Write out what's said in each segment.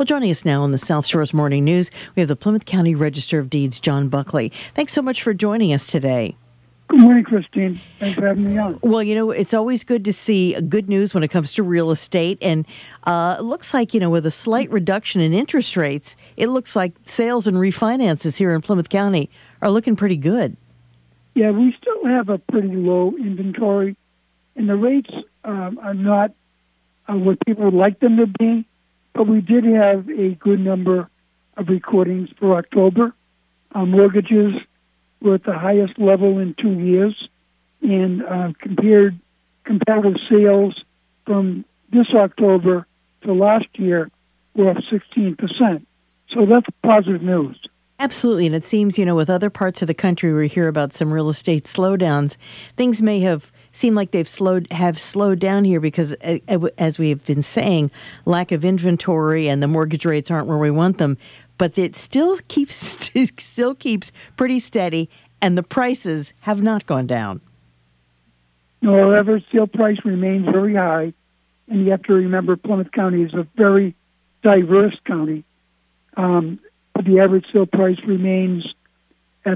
Well, joining us now on the South Shores Morning News, we have the Plymouth County Register of Deeds, John Buckley. Thanks so much for joining us today. Good morning, Christine. Thanks for having me on. Well, it's always good to see good news when it comes to real estate. And it looks like, with a slight reduction in interest rates, it looks like sales and refinances here in Plymouth County are looking pretty good. Yeah, we still have a pretty low inventory, and the rates are not what people would like them to be, but we did have a good number of recordings for October. Mortgages were at the highest level in 2 years, and comparative sales from this October to last year were up 16%. So that's positive news. Absolutely, and it seems, with other parts of the country where we hear about some real estate slowdowns, things may have seemed like they've slowed down here because, as we have been saying, lack of inventory and the mortgage rates aren't where we want them. But it still keeps pretty steady, and the prices have not gone down. No, our average sale price remains very high, and you have to remember Plymouth County is a very diverse county. But the average sale price remains at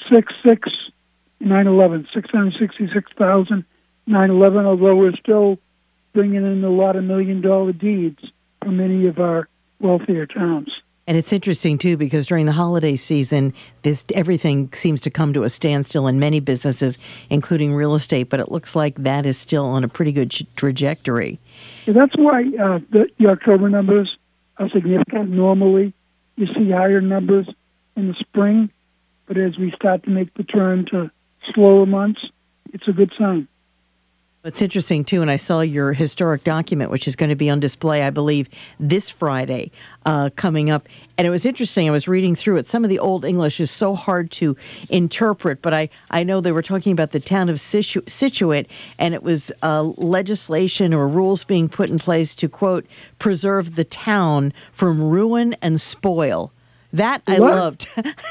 $666,911, although we're still bringing in a lot of million-dollar deeds from many of our wealthier towns. And it's interesting, too, because during the holiday season, everything seems to come to a standstill in many businesses, including real estate, but it looks like that is still on a pretty good trajectory. Yeah, that's why the October numbers are significant. Normally, you see higher numbers in the spring, but as we start to make the turn to slower months, it's a good sign. It's interesting, too, and I saw your historic document, which is going to be on display, I believe, this Friday coming up. And it was interesting. I was reading through it. Some of the Old English is so hard to interpret, but I know they were talking about the town of Scituate, and it was legislation or rules being put in place to, quote, preserve the town from ruin and spoil. That I loved.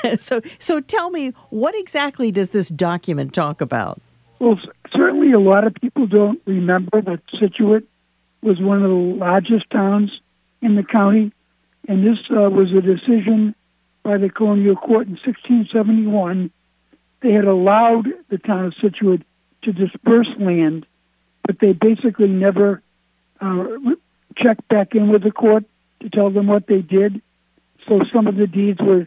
So tell me, what exactly does this document talk about? Well, certainly a lot of people don't remember that Scituate was one of the largest towns in the county, and this was a decision by the colonial court in 1671. They had allowed the town of Scituate to disperse land, but they basically never checked back in with the court to tell them what they did. So some of the deeds were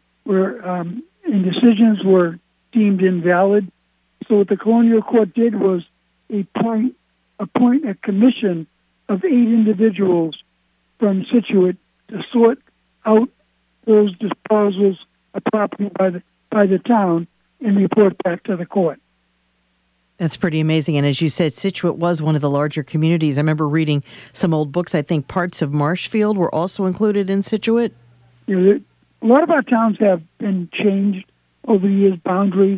and decisions were deemed invalid. So what the colonial court did was appoint a commission of 8 individuals from Scituate to sort out those disposals of property by the town and report back to the court. That's pretty amazing. And as you said, Scituate was one of the larger communities. I remember reading some old books. I think parts of Marshfield were also included in Scituate. A lot of our towns have been changed over the years, boundaries.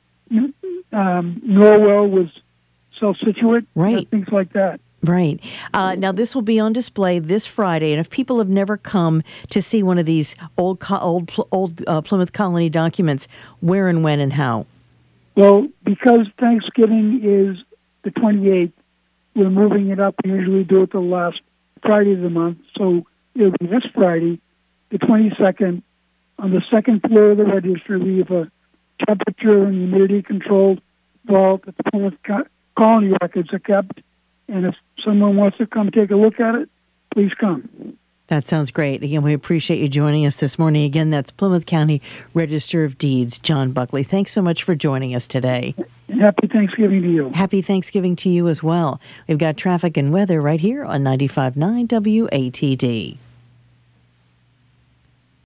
Norwell was South Scituate, right? Things like that. Right. Now, this will be on display this Friday, and if people have never come to see one of these old Plymouth Colony documents, where and when and how? Well, because Thanksgiving is the 28th, we're moving it up. We usually do it the last Friday of the month, so it'll be this Friday, the 22nd, on the second floor of the registry. We have a temperature and humidity-controlled vault that the Plymouth Colony records are kept. And if someone wants to come take a look at it, please come. That sounds great. Again, we appreciate you joining us this morning. Again, that's Plymouth County Register of Deeds, John Buckley. Thanks so much for joining us today. And happy Thanksgiving to you. Happy Thanksgiving to you as well. We've got traffic and weather right here on 95.9 WATD.